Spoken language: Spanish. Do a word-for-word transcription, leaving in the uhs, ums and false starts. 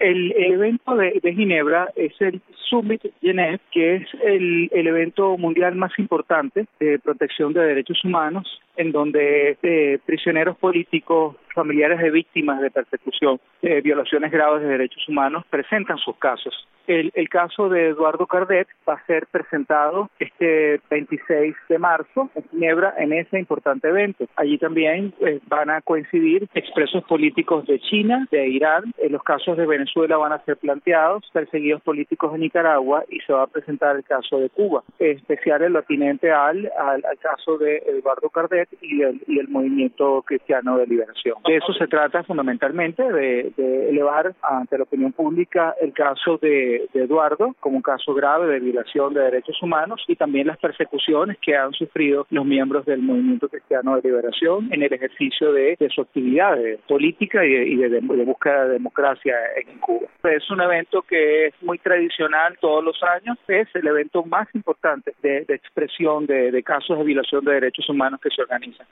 El, el evento de, de Ginebra es el Summit Genève, que es el, el evento mundial más importante de protección de derechos humanos, en donde eh, prisioneros políticos, familiares de víctimas de persecución, de violaciones graves de derechos humanos, presentan sus casos. El, el caso de Eduardo Cardet va a ser presentado este veintiséis de marzo en Ginebra en ese importante evento. Allí también eh, van a coincidir expresos políticos de China, de Irán. En los casos de Venezuela van a ser planteados, perseguidos políticos de Nicaragua, y se va a presentar el caso de Cuba, especial el atinente al, al, al caso de Eduardo Cardet y el, y el Movimiento Cristiano de Liberación. De eso se trata fundamentalmente, de, de elevar ante la opinión pública el caso de de Eduardo como un caso grave de violación de derechos humanos, y también las persecuciones que han sufrido los miembros del Movimiento Cristiano de Liberación en el ejercicio de, de su actividad de política y, de, y de, de, de búsqueda de democracia en Cuba. Es un evento que es muy tradicional todos los años, es el evento más importante de, de expresión de, de casos de violación de derechos humanos que se organizan.